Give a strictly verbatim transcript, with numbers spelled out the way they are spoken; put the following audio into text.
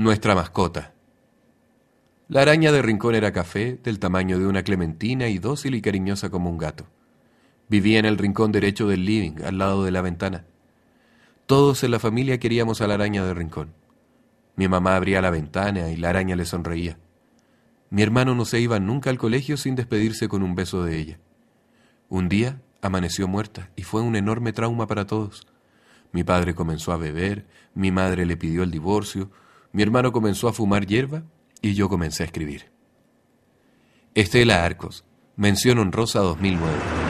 Nuestra mascota. La araña de Rincón era café, del tamaño de una clementina y dócil y cariñosa como un gato. Vivía en el rincón derecho del living, al lado de la ventana. Todos en la familia queríamos a la araña de Rincón. Mi mamá abría la ventana y la araña le sonreía. Mi hermano no se iba nunca al colegio sin despedirse con un beso de ella. Un día amaneció muerta y fue un enorme trauma para todos. Mi padre comenzó a beber, mi madre le pidió el divorcio, mi hermano comenzó a fumar hierba y yo comencé a escribir. Estela Arcos, mención honrosa dos mil nueve.